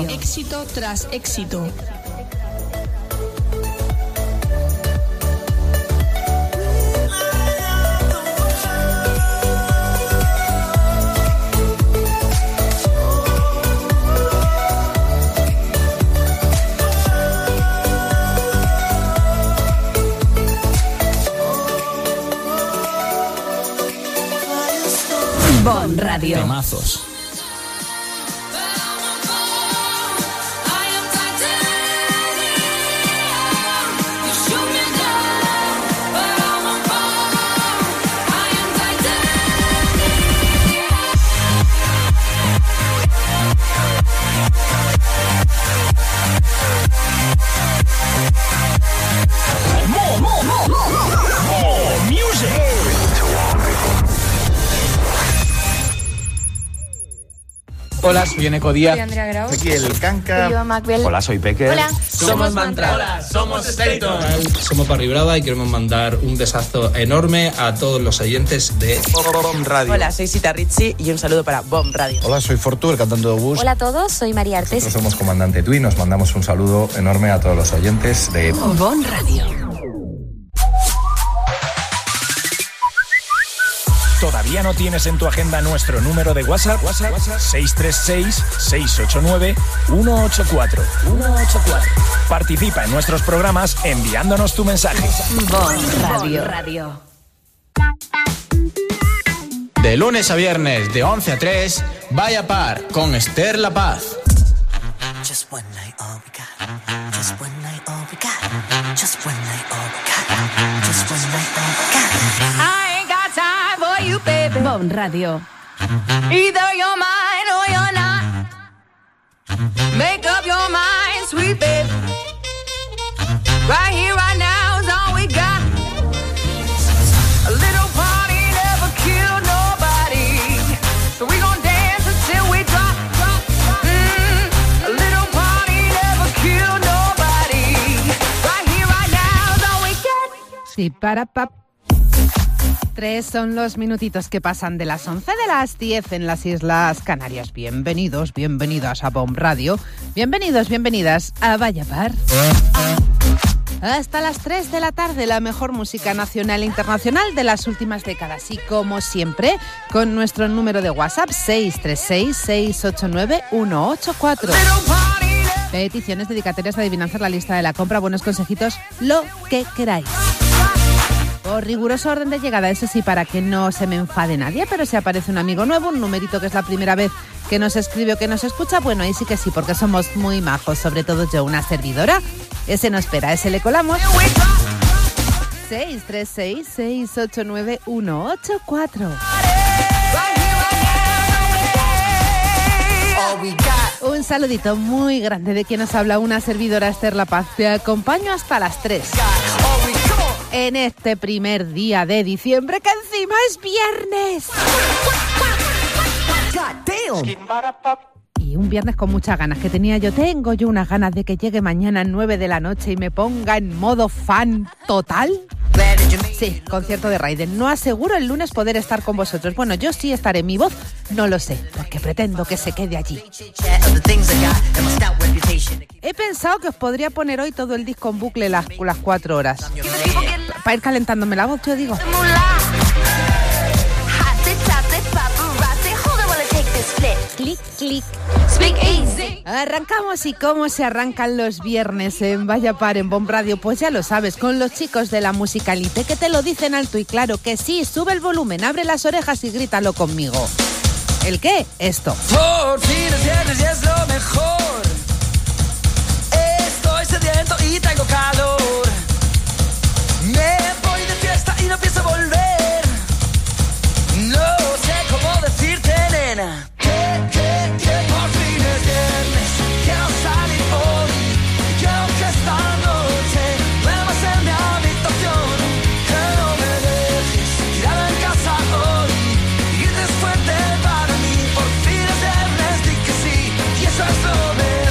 Éxito tras éxito. Bon Radio. Temazos. Hola, soy Eneco Díaz. Soy Andrea Grau. Aquí el Canca. Soy Macbel. Hola, soy Peque. Hola. Somos Mantra. Hola, somos Staton. Somos Barry Brava y queremos mandar un besazo enorme a todos los oyentes de Bom Radio. Hola, soy Sita Ritchie y un saludo para Bom Radio. Hola, soy Fortu, el cantante de Bus. Hola a todos, soy María Artes. Nosotros somos Comandante Tui, nos mandamos un saludo enorme a todos los oyentes de Bon Radio. ¿Todavía no tienes en tu agenda nuestro número de WhatsApp? 636-689-184. Participa en nuestros programas enviándonos tu mensaje. Bon Radio. De lunes a viernes, de 11 a 3, Vaya Par con Esther La Paz. Just one night, all we got. Just one night, all we got. Just one night, all we got. Just one night, all we got. I ain't got time for you, baby. Bon Radio. Either you're mine or you're not. Make up your mind, sweet baby. Right here, right now is all we got. A little party never killed nobody, so we gon' dance until we drop. A little party never killed nobody. Right here, right now is all we got. Sí, para pap. 3 son los minutitos que pasan de las 11 de las 10 en las Islas Canarias. Bienvenidos, bienvenidas a Bon Radio. Bienvenidos, bienvenidas a Vaya Par. Hasta las 3 de la tarde, la mejor música nacional e internacional de las últimas décadas. Y como siempre, con nuestro número de WhatsApp 636-689-184. Peticiones, dedicatorias, adivinanzas, la lista de la compra, buenos consejitos, lo que queráis. Por riguroso orden de llegada, eso sí, para que no se me enfade nadie, pero si aparece un amigo nuevo, un numerito que es la primera vez que nos escribe o que nos escucha, bueno, ahí sí que sí, porque somos muy majos, sobre todo yo, una servidora. Ese no espera, ese le colamos. 636-689-184. Un saludito muy grande de quien nos habla, una servidora, Esther La Paz. Te acompaño hasta las 3. En este primer día de diciembre, que encima es viernes. Y un viernes con muchas ganas que tengo yo unas ganas de que llegue mañana a 9 de la noche y me ponga en modo fan total. Sí, concierto de Raiden. No aseguro el lunes poder estar con vosotros. Bueno, yo sí estaré, mi voz no lo sé, porque pretendo que se quede allí. He pensado que os podría poner hoy todo el disco en bucle las 4 horas. Para ir calentándome la voz, yo digo. Clic, clic. Arrancamos, y cómo se arrancan los viernes en Vaya Par en Bon Radio, pues ya lo sabes, con los chicos de la Musicalite, que te lo dicen alto y claro, que sí, sube el volumen, abre las orejas y grítalo conmigo. ¿El qué? Esto. Por fin es viernes y es lo mejor. Estoy sediento y tengo calor. Me voy de fiesta y no pienso volver. No sé cómo decirte, nena. Que por fin es viernes. Quiero salir hoy. Quiero que esta noche duermas en mi habitación. Que no me dejes tirada en casa hoy. Y grites fuerte para mí. Por fin es viernes, di que sí. Y eso es lo mejor.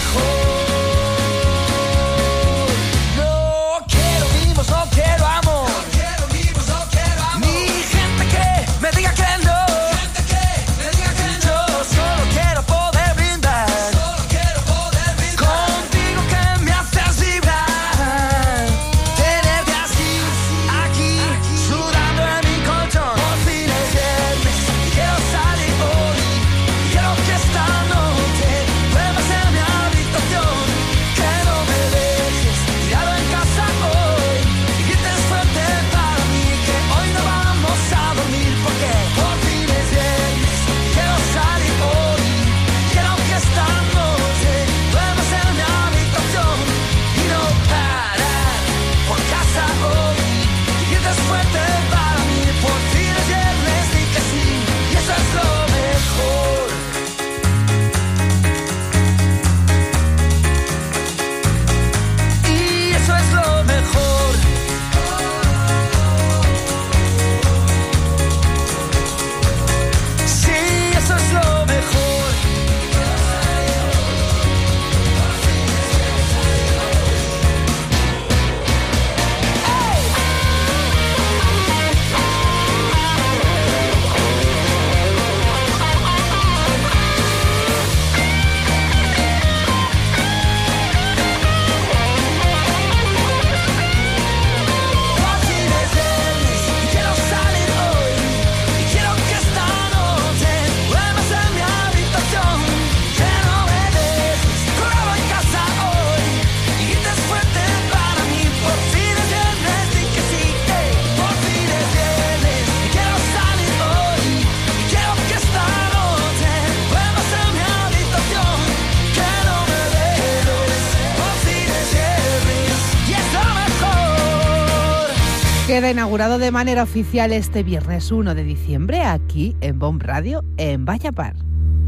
Queda inaugurado de manera oficial este viernes 1 de diciembre aquí en BOM Radio en Vallapar.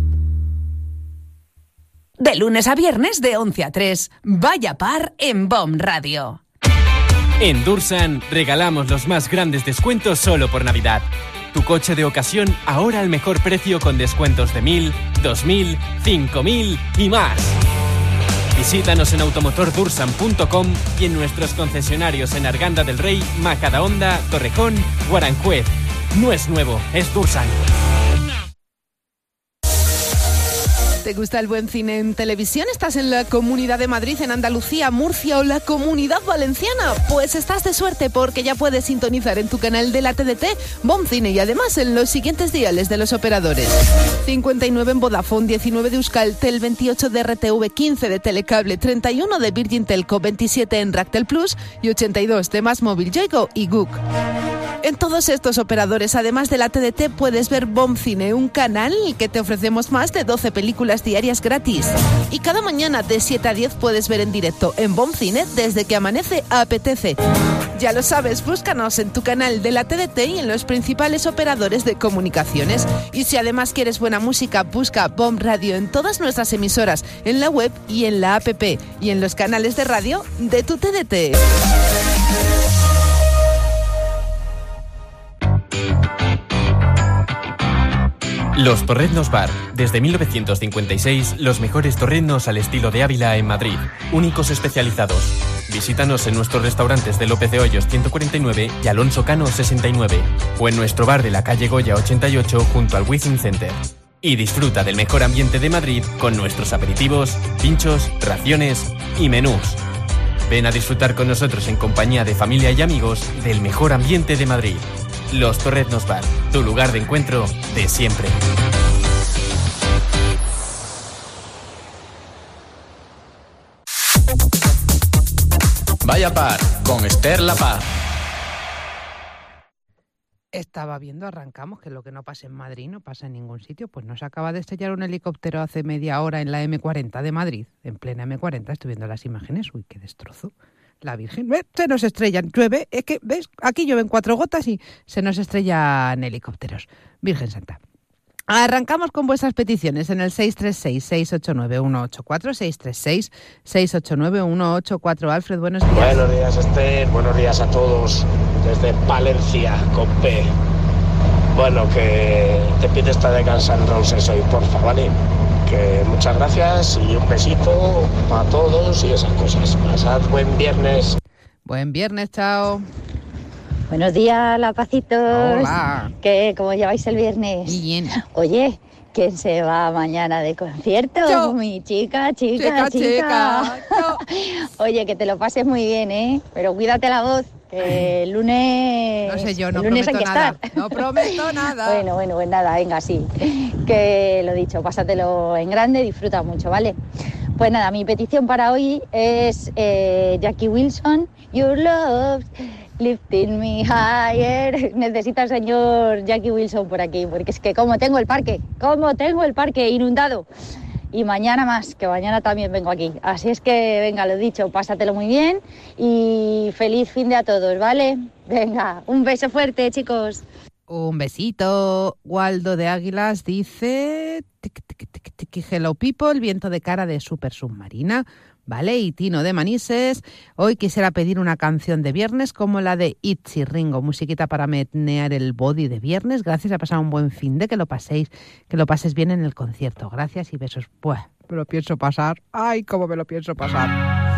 De lunes a viernes de 11 a 3, Vallapar en BOM Radio. En Dursan regalamos los más grandes descuentos solo por Navidad. Tu coche de ocasión ahora al mejor precio con descuentos de 1.000, 2.000, 5.000 y más. Visítanos en automotordursan.com y en nuestros concesionarios en Arganda del Rey, Majadahonda, Torrejón, Guaranjuez. No es nuevo, es Dursan. ¿Te gusta el buen cine en televisión? ¿Estás en la Comunidad de Madrid, en Andalucía, Murcia o la Comunidad Valenciana? Pues estás de suerte porque ya puedes sintonizar en tu canal de la TDT BOM Cine y además en los siguientes diales de los operadores. 59 en Vodafone, 19 de Euskaltel, 28 de RTV, 15 de Telecable, 31 de Virgin Telco, 27 en Ractel Plus y 82 de Más Móvil, Yoigo y Guk. En todos estos operadores, además de la TDT, puedes ver BOM Cine, un canal que te ofrecemos más de 12 películas diarias gratis. Y cada mañana de 7 a 10 puedes ver en directo en BOM Cine desde que amanece a apetece. Ya lo sabes, búscanos en tu canal de la TDT y en los principales operadores de comunicaciones. Y si además quieres buena música, busca BOM Radio en todas nuestras emisoras, en la web y en la app y en los canales de radio de tu TDT. Los Torreznos Bar. Desde 1956, los mejores torreznos al estilo de Ávila en Madrid. Únicos especializados. Visítanos en nuestros restaurantes de López de Hoyos 149 y Alonso Cano 69. O en nuestro bar de la calle Goya 88 junto al Wizzing Center. Y disfruta del mejor ambiente de Madrid con nuestros aperitivos, pinchos, raciones y menús. Ven a disfrutar con nosotros en compañía de familia y amigos del mejor ambiente de Madrid. Los Torreznos Bar, tu lugar de encuentro de siempre. Vallapar con Esther La Paz. Estaba viendo, arrancamos, que lo que no pasa en Madrid no pasa en ningún sitio. Pues nos acaba de estrellar un helicóptero hace media hora en la M40 de Madrid. En plena M40, estoy viendo las imágenes. Uy, qué destrozo. La Virgen, se nos estrellan, llueve, es que, ¿ves? Aquí llueven 4 gotas y se nos estrellan helicópteros. Virgen Santa. Arrancamos con vuestras peticiones en el 636-689-184, 636-689-184. Alfred, buenos días. Buenos días, Esther, buenos días a todos desde Palencia, con P. Bueno, que te pides esta de Guns N' Roses hoy, porfa, ¿vale? Que muchas gracias y un besito para todos y esas cosas. Pasad buen viernes. Buen viernes, chao. Buenos días, Lapacitos. Hola. ¿Cómo lleváis el viernes? Bien. Oye, ¿quién se va mañana de concierto? Yo. Mi chica. Oye, que te lo pases muy bien, ¿eh? Pero cuídate la voz, que el lunes... No sé yo, no lunes prometo hay que nada. estar. No prometo nada. Bueno, pues nada, venga, sí. Que lo dicho, pásatelo en grande, disfruta mucho, ¿vale? Pues nada, mi petición para hoy es Jackie Wilson, Your Love, Lifting Me Higher. Necesita el señor Jackie Wilson por aquí, porque es que como tengo el parque inundado. Y mañana más, que mañana también vengo aquí. Así es que, venga, lo dicho, pásatelo muy bien y feliz fin de a todos, ¿vale? Venga, un beso fuerte, chicos. Un besito. Waldo de Águilas dice... Hello people, viento de cara de Super Submarina. Vale, y Tino de Manises. Hoy quisiera pedir una canción de viernes como la de Itzy Ringo, musiquita para menear el body de viernes. Gracias, a pasar un buen fin de, que lo pases bien en el concierto. Gracias y besos. Pues, me lo pienso pasar. Ay, cómo me lo pienso pasar.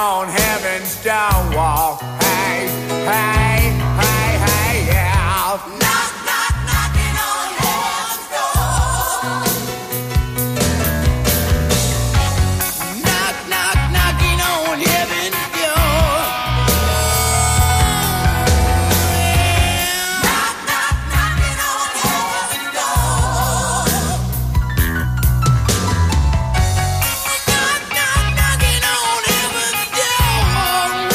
on heaven's stone wall. Hey, hey, hey, hey, yeah. Knock, knock, knocking on heaven's door. Knock, knock, knocking on heaven's door. Knock, knock, knocking on heaven's door. Knock, knock, knocking on heaven's door.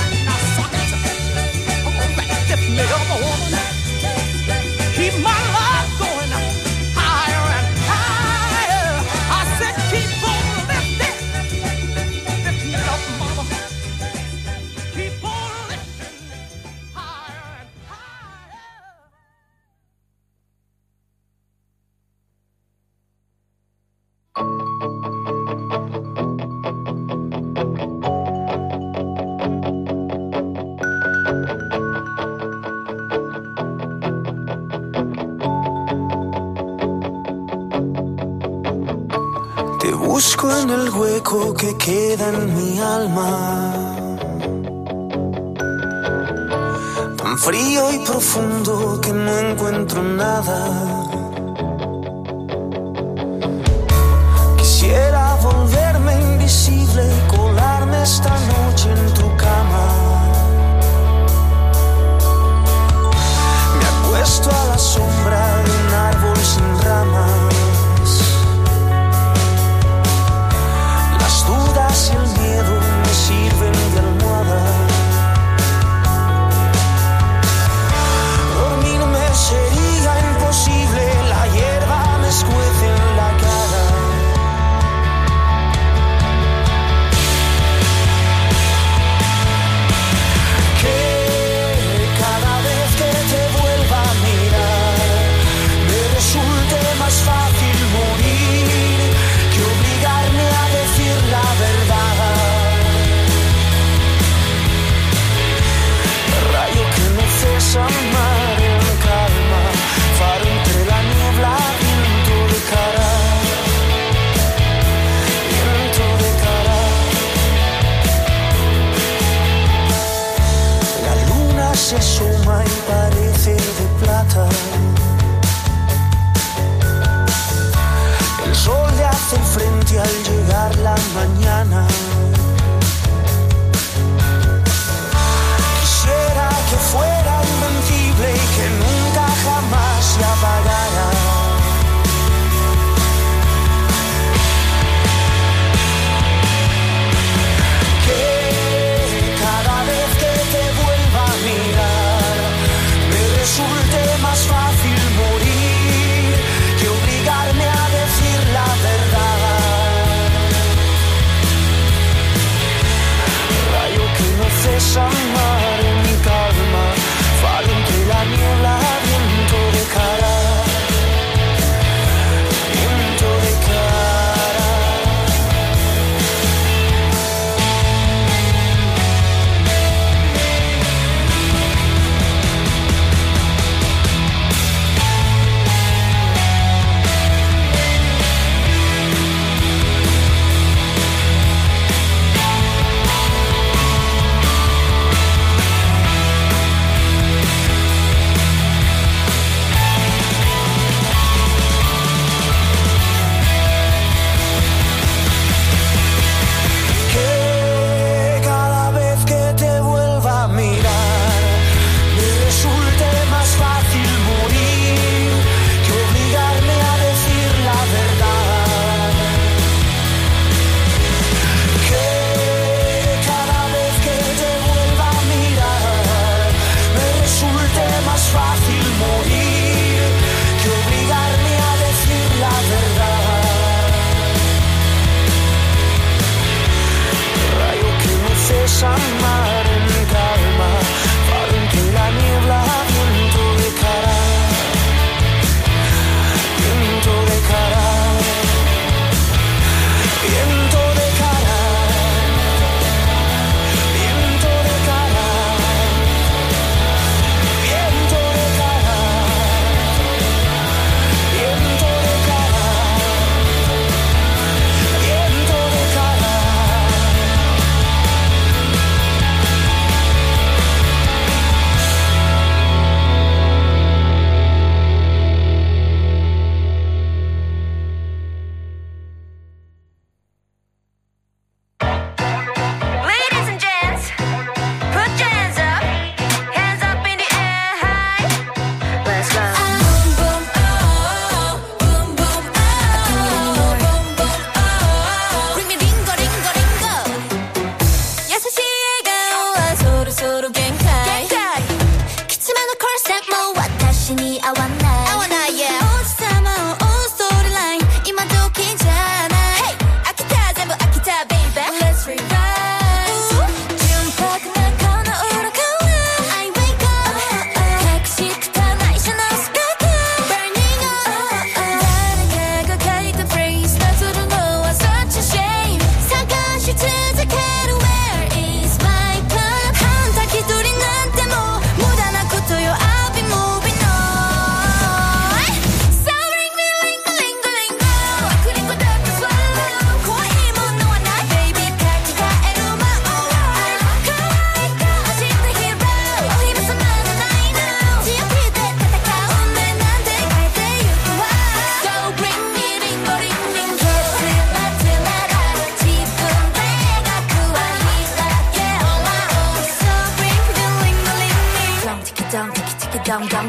Keep my love. Busco en el hueco que queda en mi alma, tan frío y profundo que no encuentro nada. Quisiera volverme invisible y colarme esta noche en tu cama. Me acuesto a la sombra de un árbol sin ramas. Las dudas y el miedo me sirven de almohada. Dormirme sería imposible, la hierba me escuece en la cara.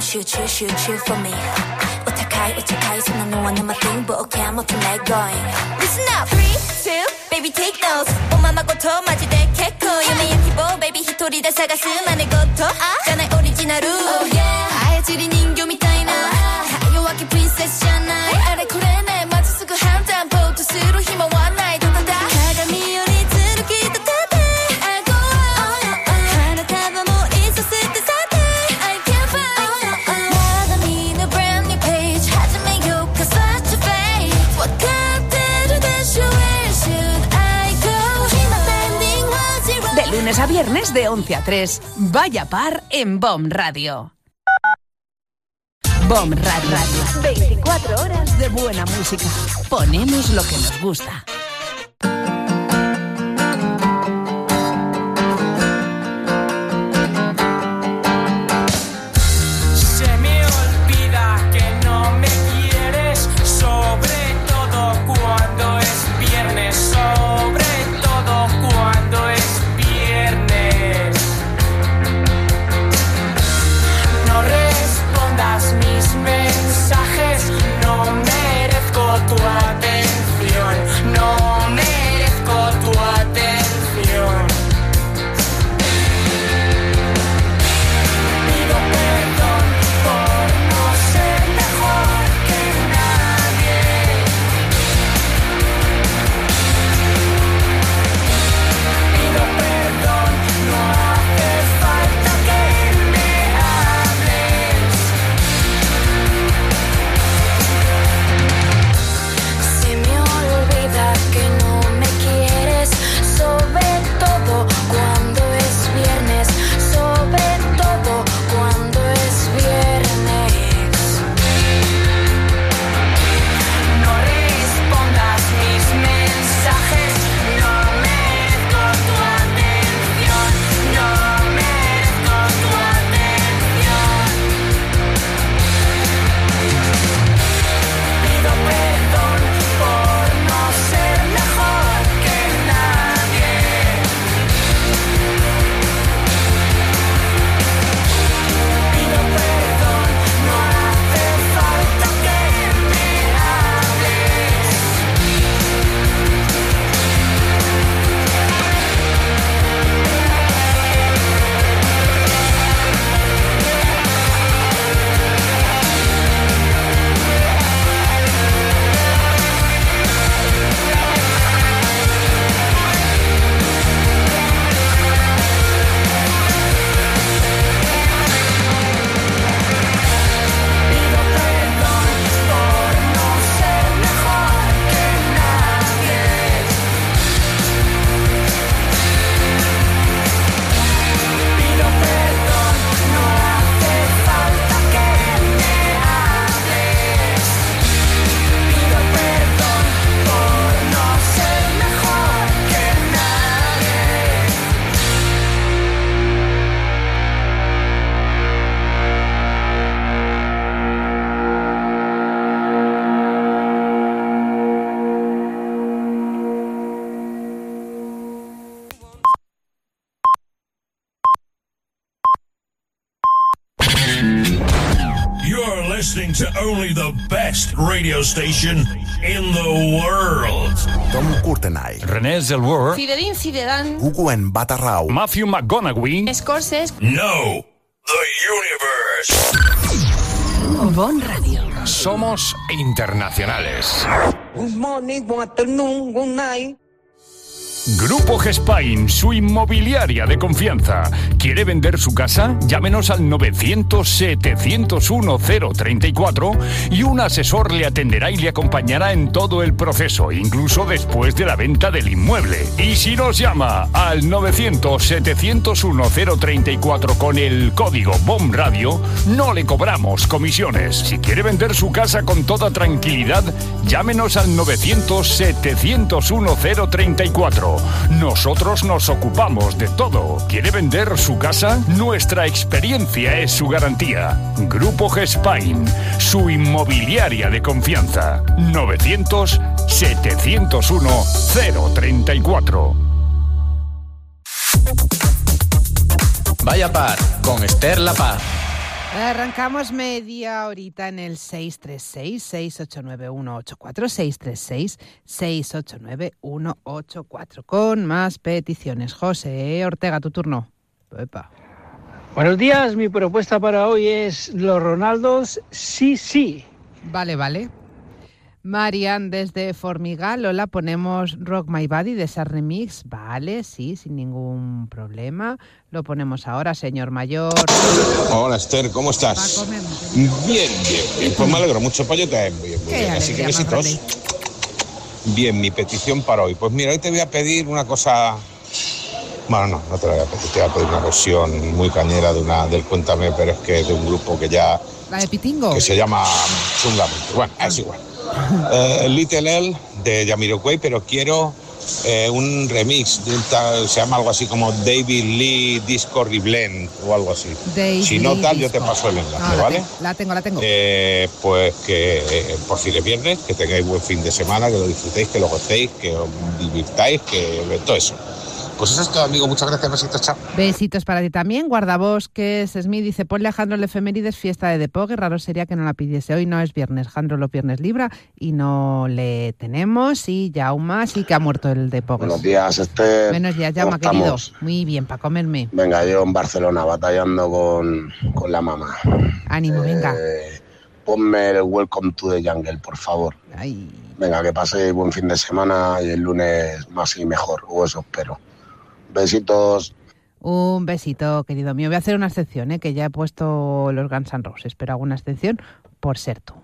shoot for me. Uttakai, so no one in my thing, but okay, I'm up to let going. Listen up, 3, 2, baby take those. 오마마 고토 마지대 개코. 유메 유키보, baby 히토리 다 사가스 만의 고토. 자나이 오리지널 루. Oh yeah, 아야지리 닌교 미타이나. 하요와키 프린세스잖아. 아래 쿠레네 마주쓰고 한잔 포토스로 힘어 one night 도다다. 가감이 요리 들으기도 타대. 알고 하나 타봐 뭐 있었을 때 사대. I can't find. 나가 미는 brand new page. 하지만 욕하 such a fake. What kind of should I go? De lunes a viernes de 11 a 3, Vaya Par en BOM Radio. BOM Radio. 24 horas de buena música. Ponemos lo que nos gusta. Se me olvida que no me quieres, sobre todo cuando es viernes, sobre todo cuando es viernes. No respondas mis mensajes, no merezco tu atención, no merezco tu atención. Pido perdón por no ser mejor que nadie. Pido perdón, no hace falta que me hables. Se me olvida que no me quieres, sobre todo cuando es viernes, sobre todo cuando es viernes. No respondas mis mensajes, no merezco tu atención, no merezco tu atención. Pido perdón por no ser mejor que nadie. Pido perdón, no hace falta que me hables. Pido perdón por no ser mejor que nadie. Pido perdón, no hace falta que me hables. Pido perdón por no ser mejor que nadie. You're listening to only the best radio station in the world. Tom Courtenay, René Zellweger, Zinedine Zidane. Hugo en Batarrau, Matthew McConaughey. Scorsese. No, the universe. BOM Radio. Somos internacionales. Good morning, good afternoon, good night. Grupo Gespain, su inmobiliaria de confianza. ¿Quiere vender su casa? Llámenos al 900-701-034 y un asesor le atenderá y le acompañará en todo el proceso, incluso después de la venta del inmueble. Y si nos llama al 900-701-034 con el código BOM Radio, no le cobramos comisiones. Si quiere vender su casa con toda tranquilidad, llámenos al 900-701-034. Nosotros nos ocupamos de todo. ¿Quiere vender su casa? Nuestra experiencia es su garantía. Grupo Gespain, su inmobiliaria de confianza. 900-701-034. Vaya Par con Esther La Paz. Arrancamos media horita en el 636-689-184, 636-689-184, con más peticiones. José Ortega, tu turno. Epa. Buenos días, mi propuesta para hoy es los Ronaldos, sí. Vale. Marian desde Formigal, hola, ponemos Rock My Body de esa remix, vale, sí, sin ningún problema. Lo ponemos ahora, señor mayor. Hola, Esther, ¿cómo estás? Bien. Pues me alegro mucho, pues yo también bien. Así que besitos. Bien, mi petición para hoy. Pues mira, hoy te voy a pedir una cosa... Bueno, no te la voy a pedir, te voy a pedir una versión muy cañera del Cuéntame, pero es que de un grupo que ya... ¿La de Pitingo? Que se llama Chungamente. Bueno, es igual. Little L de Jamiroquai, pero quiero un remix de se llama algo así como David Lee Disco Reblend o algo así. Si no tal, yo te paso el enlace, ¿vale? La tengo. Pues que por fin es viernes, que tengáis buen fin de semana, que lo disfrutéis, que lo gocéis, que os divirtáis, que todo eso. Pues eso es todo, amigo. Muchas gracias. Besitos, chao. Besitos para ti también. Guardabosques Smith dice, ponle a Jandro el efemérides fiesta de Depog. Raro sería que no la pidiese hoy. No es viernes. Jandro los viernes libra y no le tenemos. Y Jauma sí que ha muerto el Depog. Buenos días, Esther. Buenos días, Jauma, querido. Muy bien, para comerme. Venga, yo en Barcelona batallando con la mamá. Ánimo, venga. Ponme el Welcome to the Jungle, por favor. Ay. Venga, que pase buen fin de semana y el lunes más y mejor. O eso espero. Besitos. Un besito, querido mío. Voy a hacer una excepción, que ya he puesto los Guns N' Roses, pero hago una excepción por ser tú.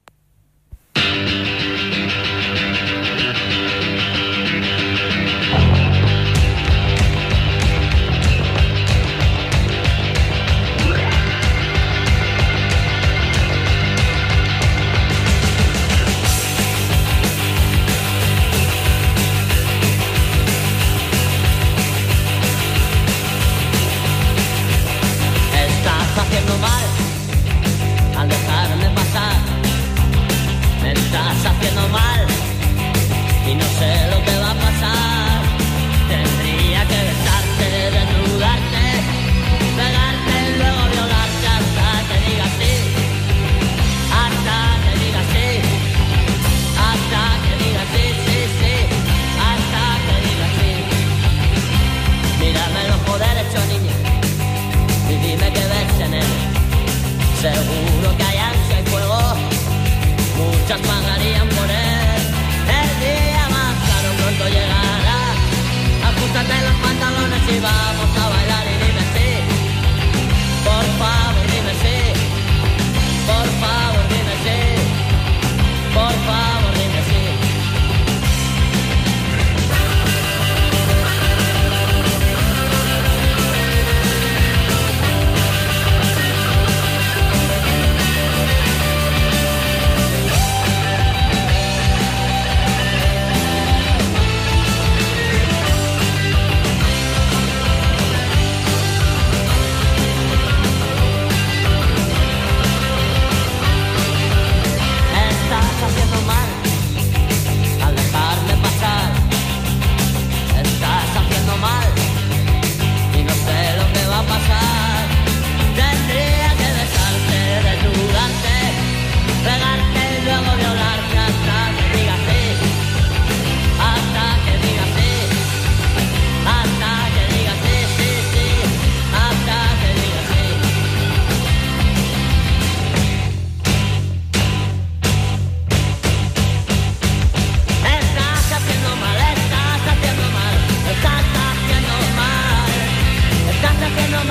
Haciendo mal al dejarme pasar, me estás haciendo mal y no sé lo que va a pasar. Tendría que besarte, desnudarte, pegarte y luego violarte hasta que digas sí, hasta que digas sí, hasta que digas sí, sí, hasta que digas sí. Mírame los ojos derecho, niña, y dime que ves en él. Seguro que hay ansia y fuego, muchas pagarían por él. El día más caro pronto llegará. Ajustate los pantalones y vamos a bailar y dime sí. Por favor dime sí. Por favor dime sí. Por favor dime sí.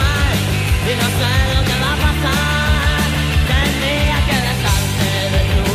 Y no sé lo que va a pasar. Tendría que besarte,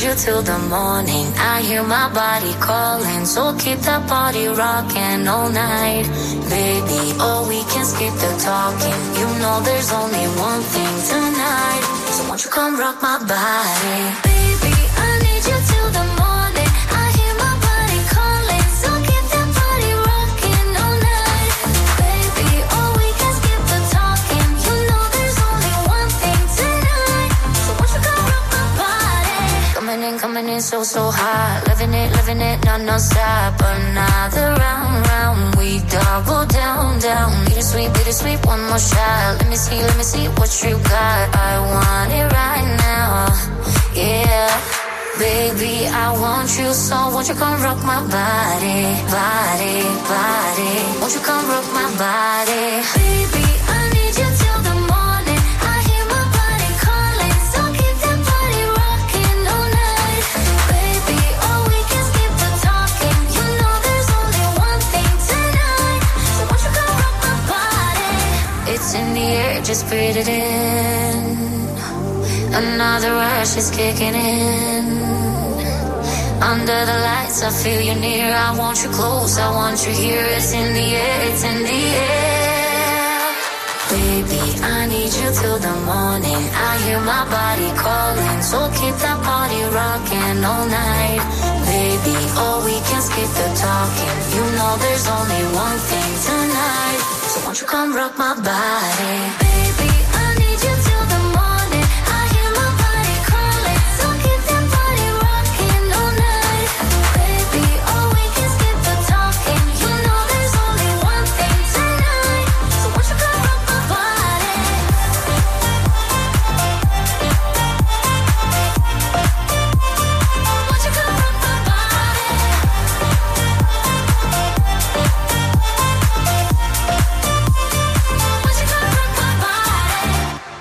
you till the morning. I hear my body calling, so keep that body rocking all night. Baby, oh, we can skip the talking. You know there's only one thing tonight. So won't you come rock my body? Baby, I need you till the morning. I hear my body calling, so keep that body rocking all night. Baby, oh, we can skip the talking. You know there's only one thing tonight. So won't you come rock my body? Coming in so hot. Living it, non-stop. Another round, we double down. Bittersweet, one more shot. Let me see what you got. I want it right now, yeah. Baby, I want you, so won't you come rock my body. Won't you come rock my body? Baby, I need you till the morning. I hear my body calling, so keep that body rocking all night. Baby, oh, we can skip the talking. You know there's only one thing tonight. So won't you come rock my body? It's in the air, just breathe it in. Another rush is kicking in. Under the lights, I feel you near. I want you close, I want you here. It's in the air, it's in the air. Baby, I need you till the morning. I hear my body calling, so keep that body rocking all night. Baby, oh, we can skip the talking. You know there's only one thing tonight. So won't you come rock my body? Baby, I need you till the morning. I hear my body calling, so keep that body rocking all night. Baby, oh, we can skip the talking. You know there's only one thing tonight. So won't you come rock my body? Won't you come rock my body? Won't you come rock my body?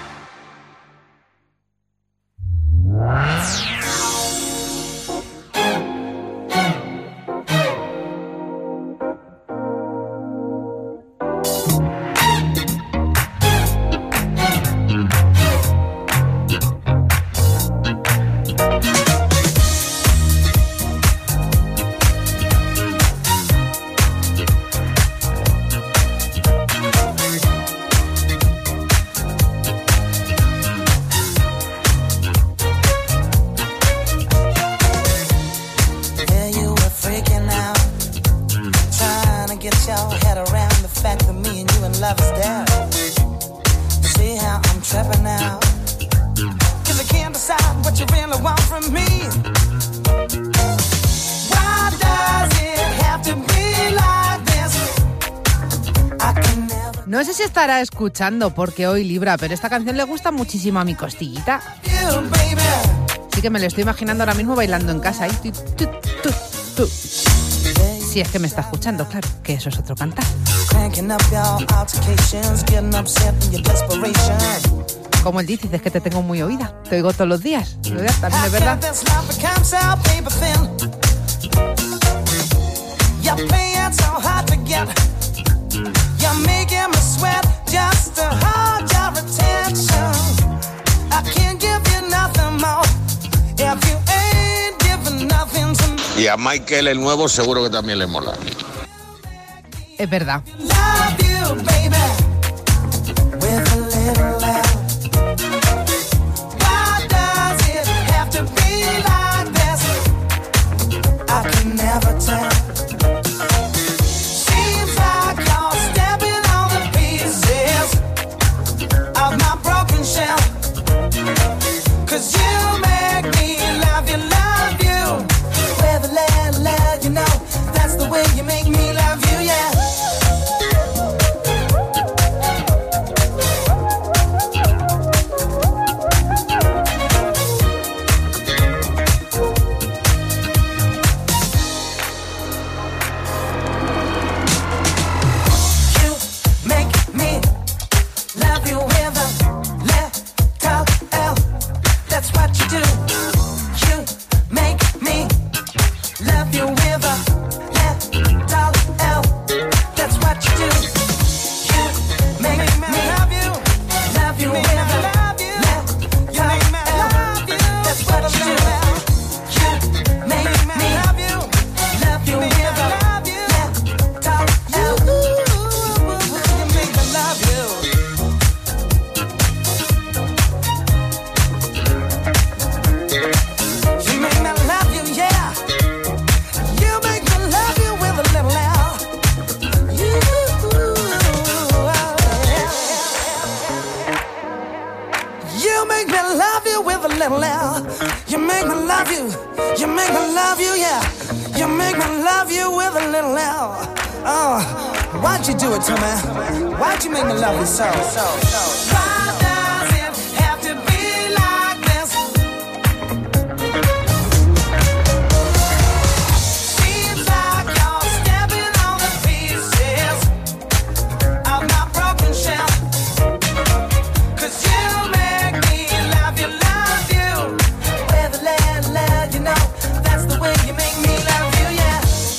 Yeah, you were freaking out, trying to get your head around the fact that me and you in love is dead. See how I'm tripping now, 'cause I can't decide what you really want from me. Why does it have to be like this? I can never No sé si estará escuchando porque hoy libra, pero esta canción le gusta muchísimo a mi costillita. you, baby. Así que me lo estoy imaginando ahora mismo bailando en casa. ¿Eh? Tu. Si es que me está escuchando, claro, que eso es otro cantar. Cranking up your altercations, getting upset in your desperation. Como él dice, es que te tengo muy oída. Te oigo todos los días. También es verdad. This love becomes our paper thin. You're playing so hard to get. You're making me sweat just to hold your attention. I can't give you nothing more if you ain't giving nothing to me. Y a Michael el nuevo seguro que también le mola. Es verdad. Love you, baby, with a little love. Why does it have to be like this? I can never tell. Seems like you're stepping on the pieces of my broken shell. 'Cause you make me love you. With a little love, you know, that's the way you make me love you, yeah. little L. You make me love you. You make me love you, yeah. You make me love you with a little L. Oh, why'd you do it to me? Why'd you make me love you so? Why does it have to be like this? Seems like you're stepping on the pieces of my broken shell. 'Cause you make me love you with a little L, you know. That's the way you make me love you, yeah.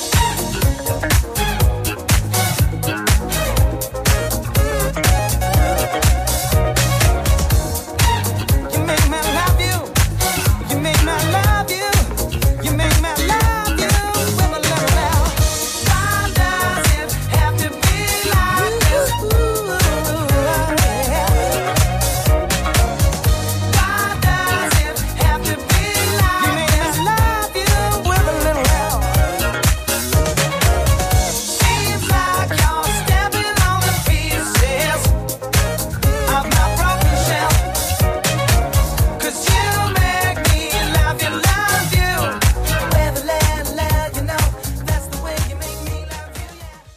You make me love you. You make me love you. You make me love you with a little L. Why does it have to be like this? Why does it have to be like this? You make me love you with a little L. Seems like you're stepping on the pieces of my broken shell. 'Cause you make me love you with a little L, you know. That's the way you make me love you,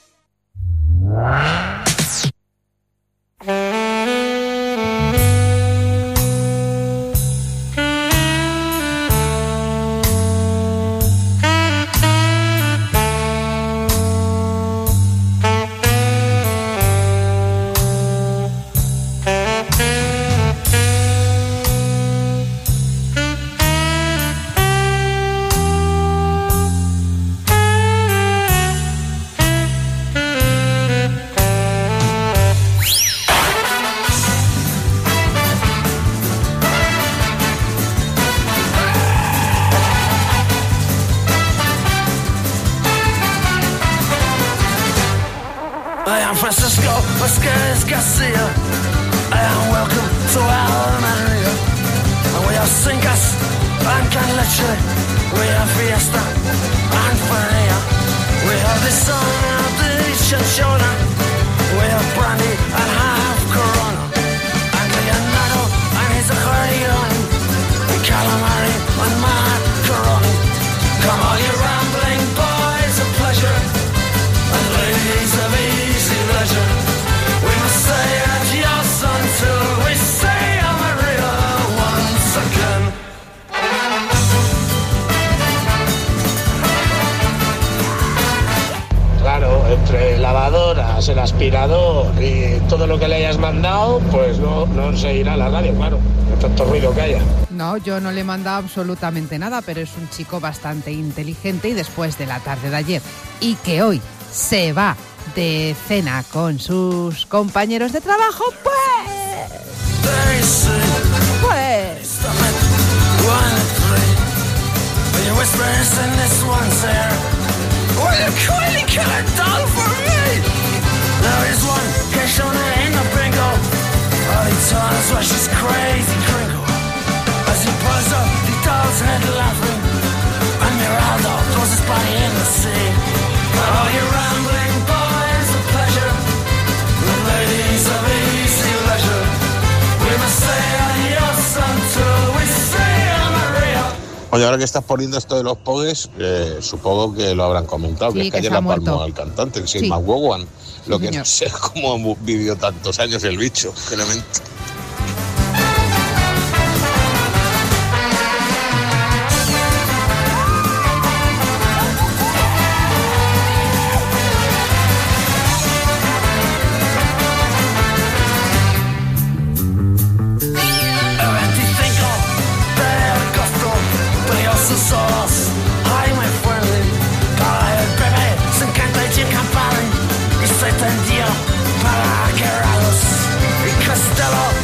I am Francisco Vasquez Garcia. I am welcome to Almeria. And we have Cingas and Can Leche. We have Fiesta and Faria. We have the sun of the Chinchona. We have brandy and half Corona. And Leonardo and his accordion. And calamari and macaroni. Come all you rambling boys of pleasure. And ladies of easy leisure, we must say adios until we say Amaria once again. Claro, entre lavadoras, el aspirador y todo lo que le hayas mandado, pues no se irá a la radio, claro, de tanto ruido que haya. No, yo no le he mandado absolutamente nada, pero es un chico bastante inteligente y después de la tarde de ayer y que hoy se va de cena con sus compañeros de trabajo, pues all you rambling boys of pleasure, ladies of easy leisure, we must say adios until we say Amaria. Oye, ahora que estás poniendo esto de los pogues, supongo que lo habrán comentado, Sí, que es que que ayer se ha la palmó muerto. al cantante, el Sí. Sigma Wogan. Lo que señor. no sé es cómo vivió tantos años el bicho, claramente. Sauce, highway friendly, para el bebé, se encanta y Campari, y 70 para Gerardos, y Costello,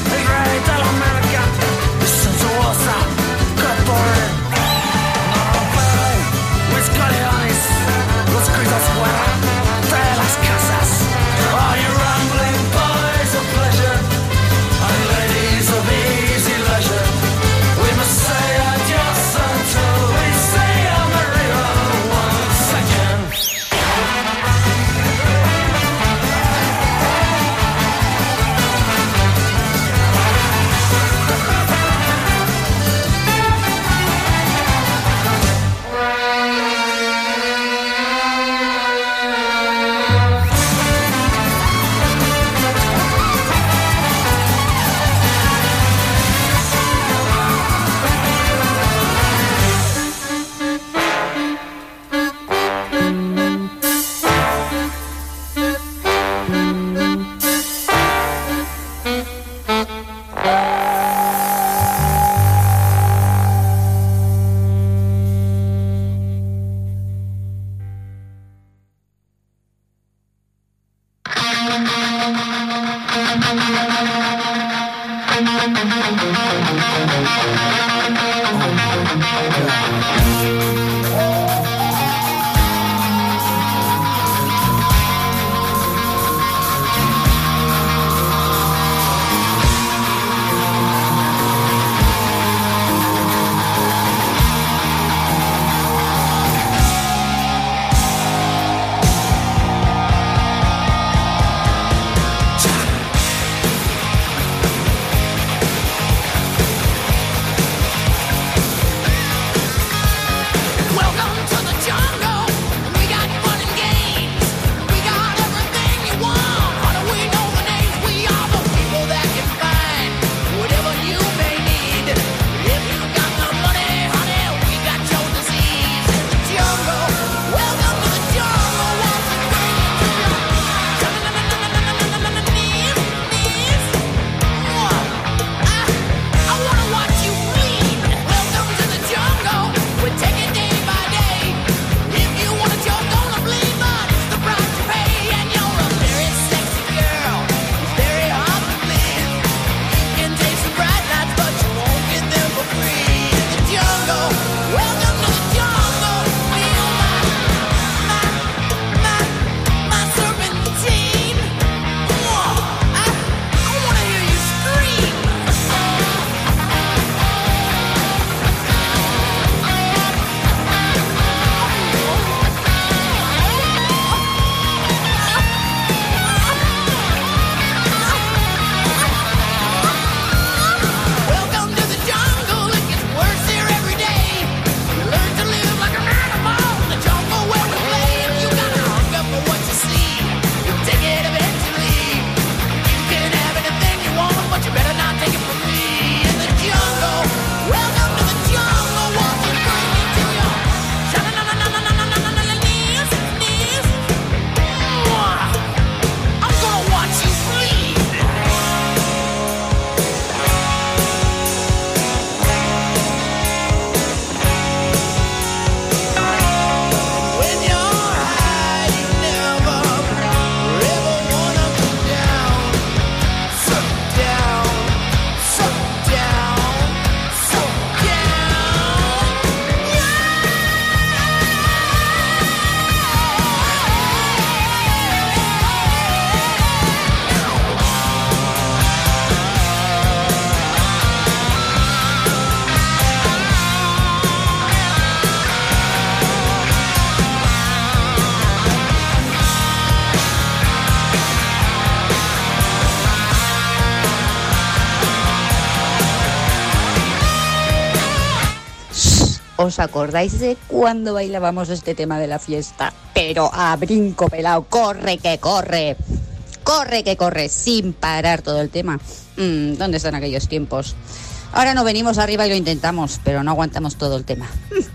¿Os acordáis de cuando bailábamos este tema de la fiesta? Pero a brinco pelado, corre que corre, corre que corre, sin parar todo el tema. ¿Dónde están aquellos tiempos? Ahora no venimos arriba y lo intentamos, pero no aguantamos todo el tema.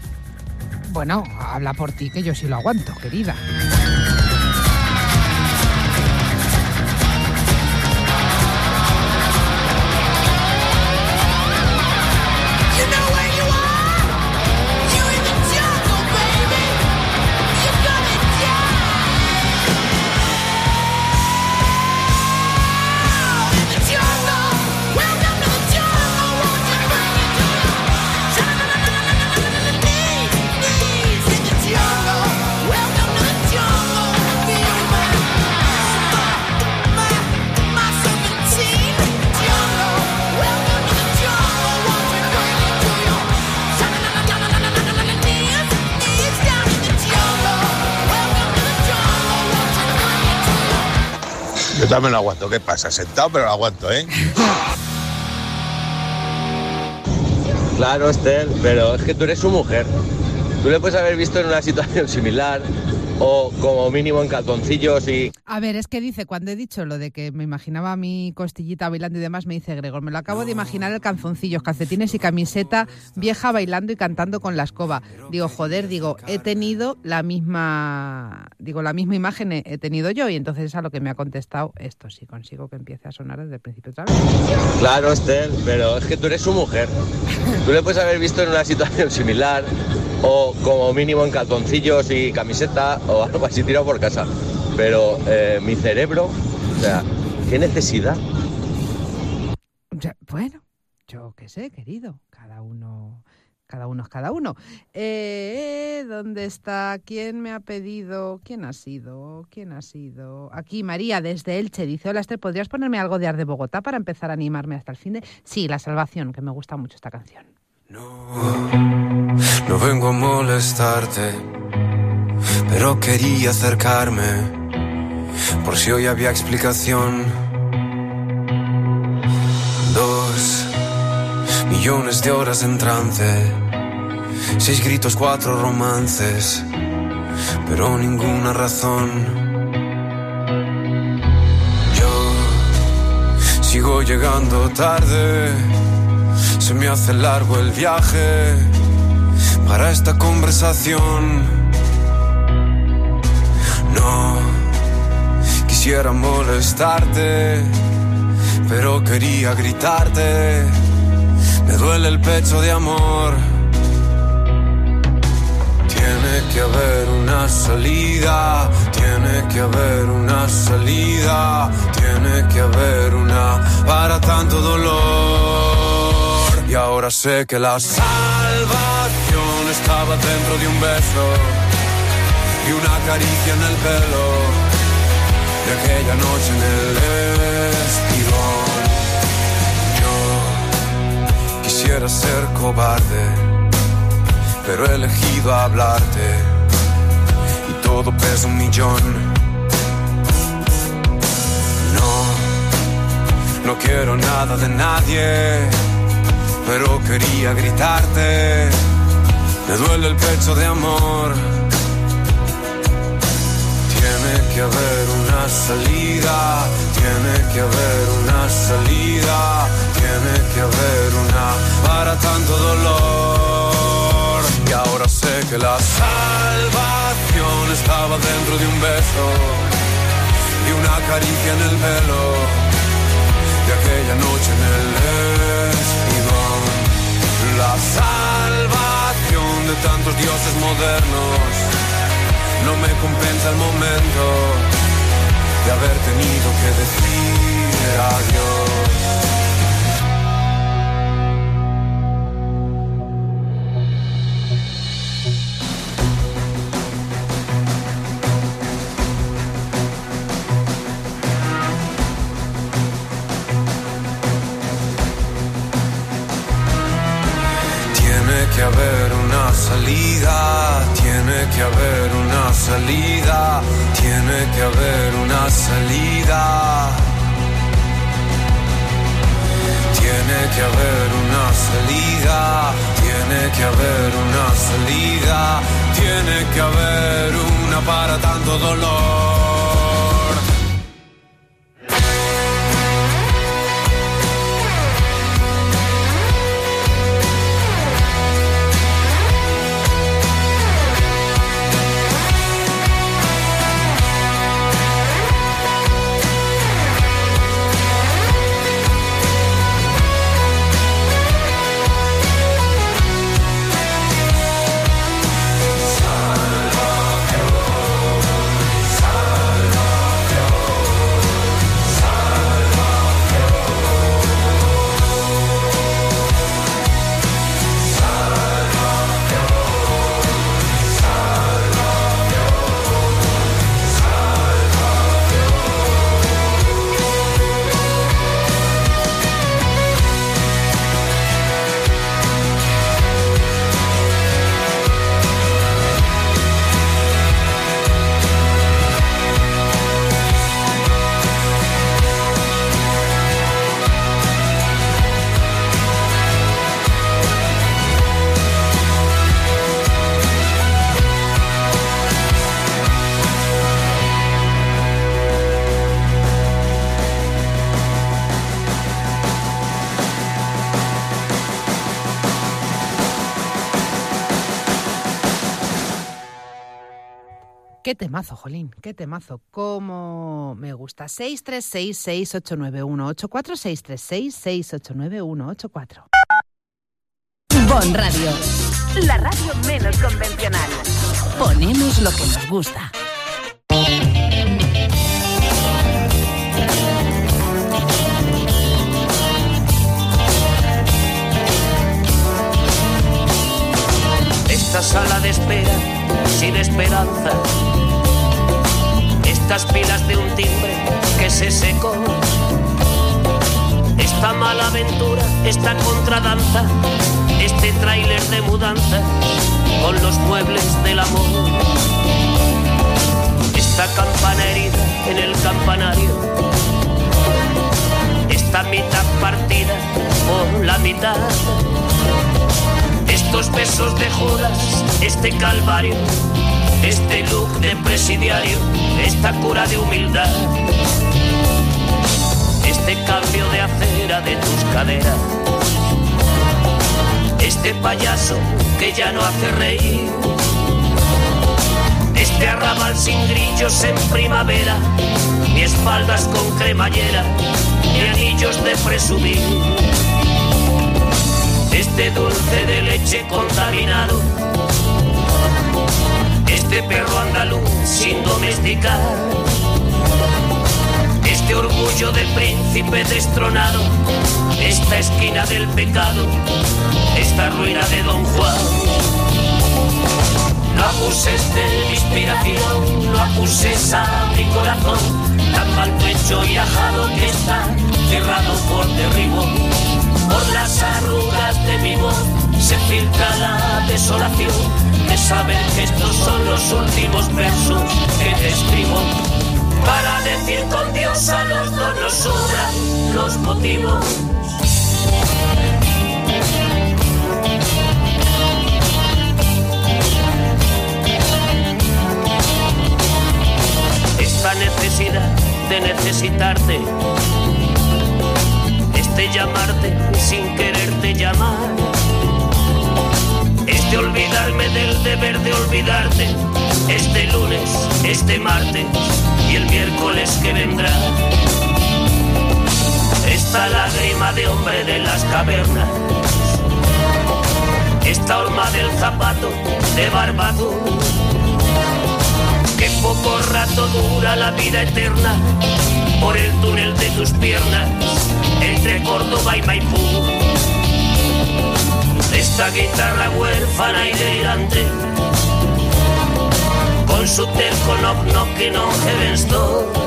Bueno, habla por ti, que yo sí lo aguanto, querida. Yo también lo aguanto. ¿Qué pasa? Sentado, pero lo aguanto, ¿eh? Claro, Estel, pero es que tú eres su mujer. Tú le puedes haber visto en una situación similar o como mínimo en calzoncillos y... A ver, es que dice, cuando he dicho lo de que me imaginaba a mi costillita bailando y demás, me dice Gregor, me lo acabo de imaginar el calzoncillos, calcetines y camiseta vieja bailando y cantando con la escoba. Digo, joder, he tenido la misma imagen he tenido yo, y entonces es a lo que me ha contestado esto, si consigo que empiece a sonar desde el principio otra vez. Claro, Estel, pero es que tú eres su mujer. Tú le puedes haber visto en una situación similar o como mínimo en calzoncillos y camiseta o algo así tirado por casa. Pero mi cerebro, o sea, ¿qué necesidad Bueno, yo qué sé, querido. Cada uno es cada uno. ¿Dónde está? ¿Quién me ha pedido? ¿Quién ha sido? Aquí, María, desde Elche. Dice, hola, Esther, ¿podrías ponerme algo de Art de Bogotá para empezar a animarme hasta el fin de...? Sí, La Salvación, que me gusta mucho esta canción. No vengo a molestarte, pero quería acercarme, por si hoy había explicación. 2 millones de horas en trance, 6 gritos, 4 romances, pero ninguna razón. Yo sigo llegando tarde, se me hace largo el viaje para esta conversación. No quisiera molestarte, pero quería gritarte. Me duele el pecho de amor. Tiene que haber una salida, tiene que haber una salida, tiene que haber una para tanto dolor. Y ahora sé que la salvación estaba dentro de un beso y una caricia en el pelo de aquella noche en el espigón. Yo quisiera ser cobarde, pero he elegido hablarte y todo pesa 1.000.000. No quiero nada de nadie, pero quería gritarte. Me duele el pecho de amor. Tiene que haber una salida, tiene que haber una salida, tiene que haber una para tanto dolor. Y ahora sé que la salvación estaba dentro de un beso y una caricia en el pelo de aquella noche en el espigón. La salvación de tantos dioses modernos no me compensa el momento de haber tenido que decir adiós. Tiene que haber una salida, tiene que haber una salida, tiene que haber una salida. Tiene que haber una salida, tiene que haber una salida, tiene que haber una para tanto dolor. Qué temazo, Jolín, qué temazo. Cómo me gusta. 636-689-184, 636-689-184. Bon Radio, la radio menos convencional. Ponemos lo que nos gusta. sala de espera sin esperanza. Estas pilas de un timbre que se secó. Esta mala aventura, esta contradanza, este tráiler de mudanza con los muebles del amor. Esta campana herida en el campanario, esta mitad partida por la mitad. Estos besos de Judas, este calvario, este look de presidiario, esta cura de humildad, este cambio de acera de tus caderas, este payaso que ya no hace reír, este arrabal sin grillos en primavera, ni espaldas con cremallera, ni anillos de presumir. Este dulce de leche contaminado, este perro andaluz sin domesticar, este orgullo de príncipe destronado, esta esquina del pecado, esta ruina de Don Juan. No acuses de mi inspiración, no acuses a mi corazón, tan mal pecho y ajado que está cerrado por derribo. Por las arrugas de mi voz se filtra la desolación de saber que estos son los últimos versos que te escribo. Para decir con Dios a los dos nos sobran los motivos. Esta necesidad de necesitarte, este llamarte sin quererte llamar, este olvidarme del deber de olvidarte, este lunes, este martes y el miércoles que vendrá. Esta lágrima de hombre de las cavernas, esta horma del zapato de barba azul. Que poco rato dura la vida eterna por el túnel de tus piernas entre Córdoba y Maipú. Esta guitarra huérfana y delirante con su terco knock knock in on heaven's door.